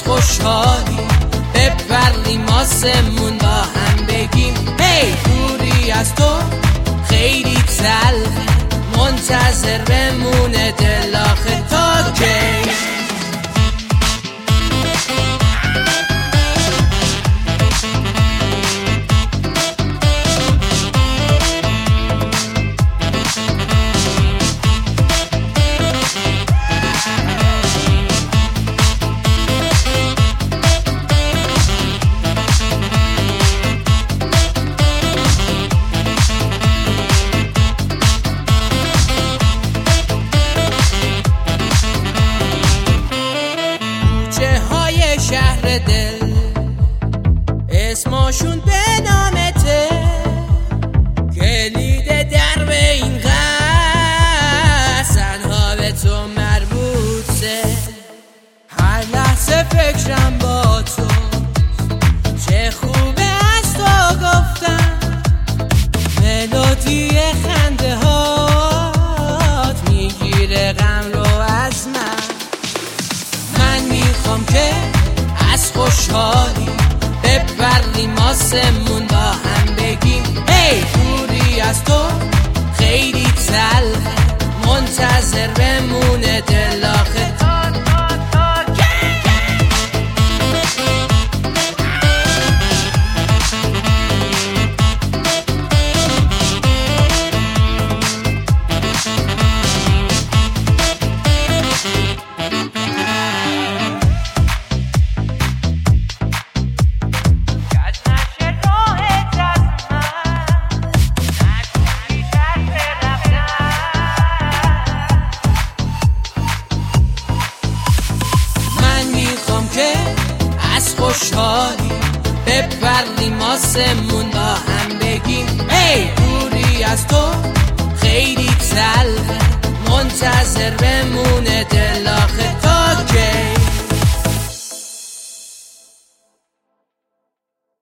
خوشحالی بپریم آسمون با هم بگیم هی دوری از تو خیلی تلخه منتظر بمونه دل آخه تا کی شهر دل اسمشون به نامته کلید در به این قصدها به تو مربوطه هر لحظه فکرم با تو چه خوبه از تو گفتم ملودی خنده هات میگیره غم رو از من میخوام که از خوشحالی بپریم آسمون با هم بگیم هی دوری از تو خیلی تلخه منتظر بمونه دل آخه خوشحالی بپریم آسمون با هم بگیم ای دوری از تو خیلی تلخه منتظر بمونه دل آخه